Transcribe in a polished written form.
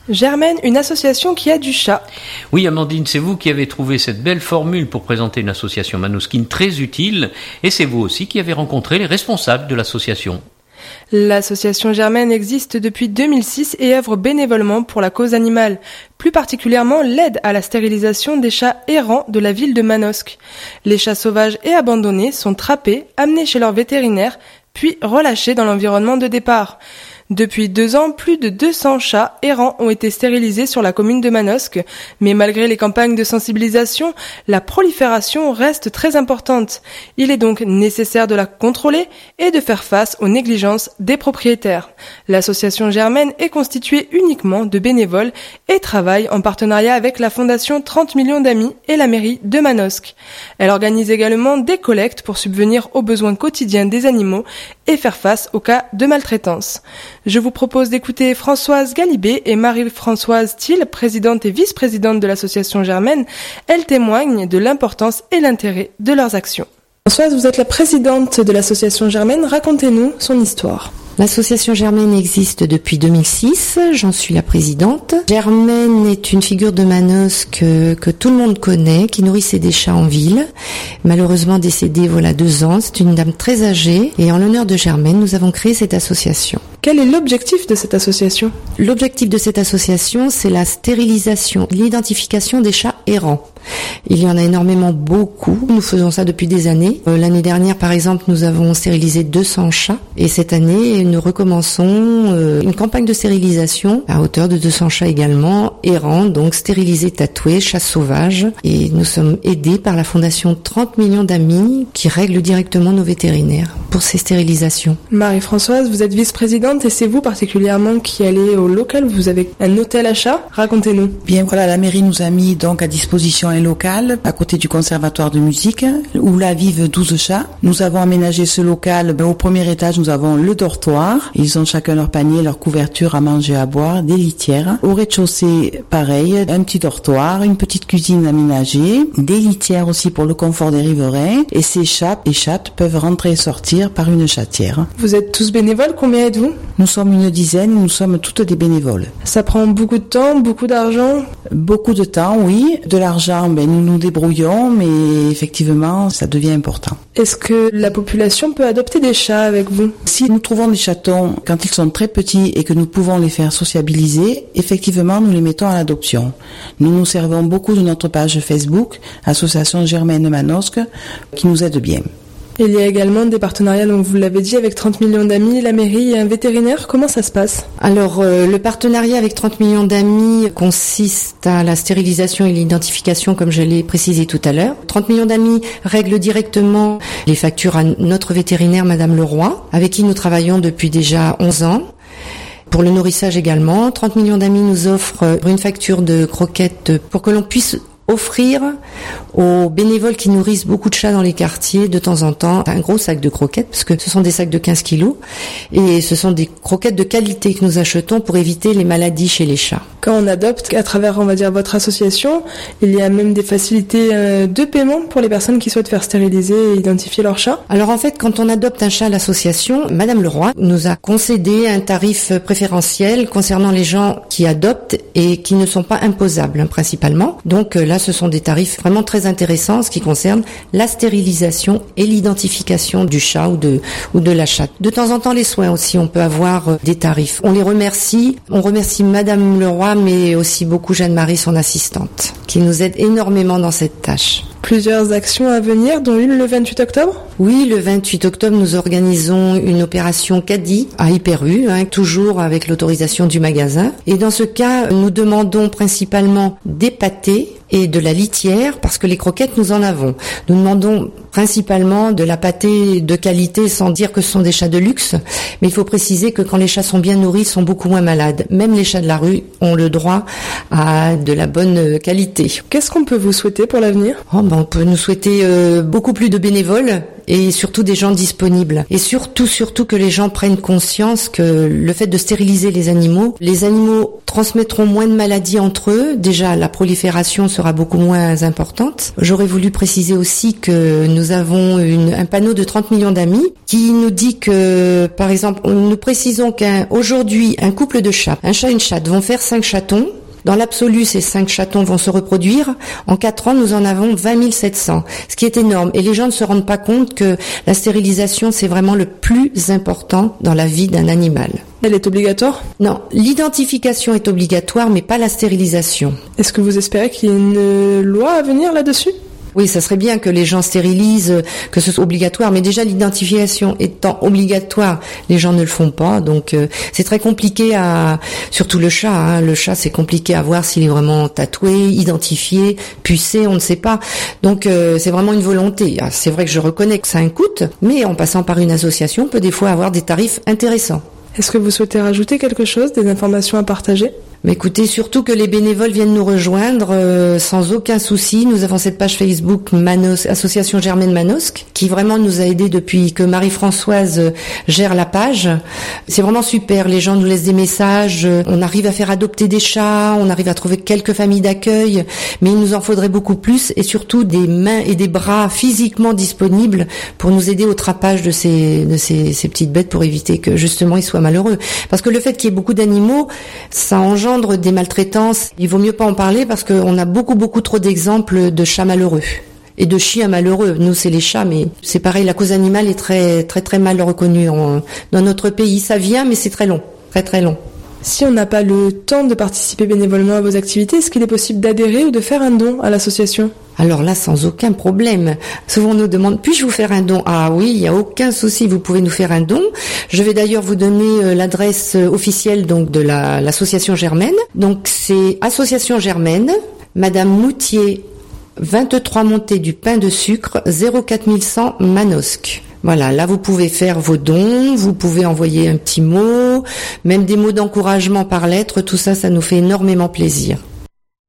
Germaine, une association qui a du chat. Oui, Amandine, c'est vous qui avez trouvé cette belle formule pour présenter une association Manouskine très utile, et c'est vous aussi qui avez rencontré les responsables de l'association. L'association Germaine existe depuis 2006 et œuvre bénévolement pour la cause animale, plus particulièrement l'aide à la stérilisation des chats errants de la ville de Manosque. Les chats sauvages et abandonnés sont trappés, amenés chez leur vétérinaire, puis relâchés dans l'environnement de départ. Depuis 2 ans, plus de 200 chats errants ont été stérilisés sur la commune de Manosque, mais malgré les campagnes de sensibilisation, la prolifération reste très importante. Il est donc nécessaire de la contrôler et de faire face aux négligences des propriétaires. L'association Germaine est constituée uniquement de bénévoles et travaille en partenariat avec la fondation 30 millions d'amis et la mairie de Manosque. Elle organise également des collectes pour subvenir aux besoins quotidiens des animaux et faire face aux cas de maltraitance. Je vous propose d'écouter Françoise Galibet et Marie-Françoise Thiel, présidente et vice-présidente de l'association Germaine. Elles témoignent de l'importance et l'intérêt de leurs actions. Françoise, vous êtes la présidente de l'association Germaine. Racontez-nous son histoire. L'association Germaine existe depuis 2006, j'en suis la présidente. Germaine est une figure de Manosque que tout le monde connaît, qui nourrissait des chats en ville. Malheureusement décédée voilà 2 ans, c'est une dame très âgée et en l'honneur de Germaine, nous avons créé cette association. Quel est l'objectif de cette association ? L'objectif de cette association, c'est la stérilisation, l'identification des chats errants. Il y en a énormément beaucoup. Nous faisons ça depuis des années. L'année dernière, par exemple, nous avons stérilisé 200 chats. Et cette année, nous recommençons une campagne de stérilisation à hauteur de 200 chats également, errants, donc stérilisés, tatoués, chats sauvages. Et nous sommes aidés par la fondation 30 millions d'amis qui règle directement nos vétérinaires pour ces stérilisations. Marie-Françoise, vous êtes vice-présidente et c'est vous particulièrement qui allez au local. Vous avez un hôtel à chats. Racontez-nous. Bien, voilà, la mairie nous a mis donc à disposition un local à côté du conservatoire de musique où là vivent 12 chats. Nous avons aménagé ce local. Au premier étage, nous avons le dortoir. Ils ont chacun leur panier, leur couverture à manger, à boire, des litières. Au rez-de-chaussée, pareil, un petit dortoir, une petite cuisine aménagée, des litières aussi pour le confort des riverains. Et ces chats et chattes peuvent rentrer et sortir par une chatière. Vous êtes tous bénévoles, combien êtes-vous ? Nous sommes une dizaine, nous sommes toutes des bénévoles. Ça prend beaucoup de temps, beaucoup d'argent ? Beaucoup de temps, oui. De l'argent, nous nous débrouillons, mais effectivement, ça devient important. Est-ce que la population peut adopter des chats avec vous ? Si nous trouvons des chatons quand ils sont très petits et que nous pouvons les faire sociabiliser, effectivement, nous les mettons à l'adoption. Nous nous servons beaucoup de notre page Facebook, Association Germaine Manosque, qui nous aide bien. Il y a également des partenariats, donc vous l'avez dit, avec 30 millions d'amis, la mairie et un vétérinaire. Comment ça se passe ? Alors, le partenariat avec 30 millions d'amis consiste à la stérilisation et l'identification, comme je l'ai précisé tout à l'heure. 30 millions d'amis règlent directement les factures à notre vétérinaire, Madame Leroy, avec qui nous travaillons depuis déjà 11 ans. Pour le nourrissage également, 30 millions d'amis nous offrent une facture de croquettes pour que l'on puisse offrir aux bénévoles qui nourrissent beaucoup de chats dans les quartiers de temps en temps un gros sac de croquettes, parce que ce sont des sacs de 15 kilos et ce sont des croquettes de qualité que nous achetons pour éviter les maladies chez les chats. Quand on adopte, à travers, on va dire, votre association, il y a même des facilités de paiement pour les personnes qui souhaitent faire stériliser et identifier leur chat. Alors en fait, quand on adopte un chat à l'association, Madame Leroy nous a concédé un tarif préférentiel concernant les gens qui adoptent et qui ne sont pas imposables, principalement. Donc là, ce sont des tarifs vraiment très intéressants, ce qui concerne la stérilisation et l'identification du chat ou de la chatte. De temps en temps, les soins aussi, on peut avoir des tarifs. On les remercie. On remercie Madame Leroy, mais aussi beaucoup Jeanne-Marie, son assistante, qui nous aide énormément dans cette tâche. Plusieurs actions à venir, dont une le 28 octobre ? Oui, le 28 octobre, nous organisons une opération caddie à Hyper-U, toujours avec l'autorisation du magasin. Et dans ce cas, nous demandons principalement des pâtés et de la litière, parce que les croquettes, nous en avons. Nous demandons principalement de la pâtée de qualité, sans dire que ce sont des chats de luxe, mais il faut préciser que quand les chats sont bien nourris, ils sont beaucoup moins malades. Même les chats de la rue ont le droit à de la bonne qualité. Qu'est-ce qu'on peut vous souhaiter pour l'avenir ? On peut nous souhaiter beaucoup plus de bénévoles et surtout des gens disponibles. Et surtout que les gens prennent conscience que le fait de stériliser les animaux transmettront moins de maladies entre eux. Déjà, la prolifération sera beaucoup moins importante. J'aurais voulu préciser aussi que nous avons un panneau de 30 millions d'amis qui nous dit que, par exemple, nous précisons qu'aujourd'hui, un couple de chats, un chat et une chatte, vont faire 5 chatons. Dans l'absolu, ces 5 chatons vont se reproduire. En 4 ans, nous en avons 20 700, ce qui est énorme. Et les gens ne se rendent pas compte que la stérilisation, c'est vraiment le plus important dans la vie d'un animal. Elle est obligatoire ? Non, l'identification est obligatoire, mais pas la stérilisation. Est-ce que vous espérez qu'il y ait une loi à venir là-dessus ? Oui, ça serait bien que les gens stérilisent, que ce soit obligatoire, mais déjà l'identification étant obligatoire, les gens ne le font pas, donc c'est très compliqué surtout le chat, le chat c'est compliqué à voir s'il est vraiment tatoué, identifié, pucé, on ne sait pas, donc c'est vraiment une volonté. C'est vrai que je reconnais que ça a un coût, mais en passant par une association, on peut des fois avoir des tarifs intéressants. Est-ce que vous souhaitez rajouter quelque chose, des informations à partager ? Mais écoutez, surtout que les bénévoles viennent nous rejoindre sans aucun souci. Nous avons cette page Facebook Association Germaine Manosque qui vraiment nous a aidés depuis que Marie-Françoise gère la page. C'est vraiment super. Les gens nous laissent des messages. On arrive à faire adopter des chats. On arrive à trouver quelques familles d'accueil. Mais il nous en faudrait beaucoup plus et surtout des mains et des bras physiquement disponibles pour nous aider au trapage de ces petites bêtes pour éviter que justement ils soient malheureux. Parce que le fait qu'il y ait beaucoup d'animaux, ça engendre des maltraitances. Il vaut mieux pas en parler parce qu'on a beaucoup trop d'exemples de chats malheureux et de chiens malheureux. Nous, c'est les chats, mais c'est pareil, la cause animale est très mal reconnue dans notre pays. Ça vient, mais c'est très long, très long. Si on n'a pas le temps de participer bénévolement à vos activités, est-ce qu'il est possible d'adhérer ou de faire un don à l'association ? Alors là, sans aucun problème. Souvent on nous demande, puis-je vous faire un don ? Ah oui, il n'y a aucun souci, vous pouvez nous faire un don. Je vais d'ailleurs vous donner l'adresse officielle donc de l'association Germaine. Donc c'est Association Germaine, Madame Moutier, 23 montée du pain de sucre, 04100 Manosque. Voilà, là vous pouvez faire vos dons, vous pouvez envoyer un petit mot, même des mots d'encouragement par lettre, tout ça, ça nous fait énormément plaisir.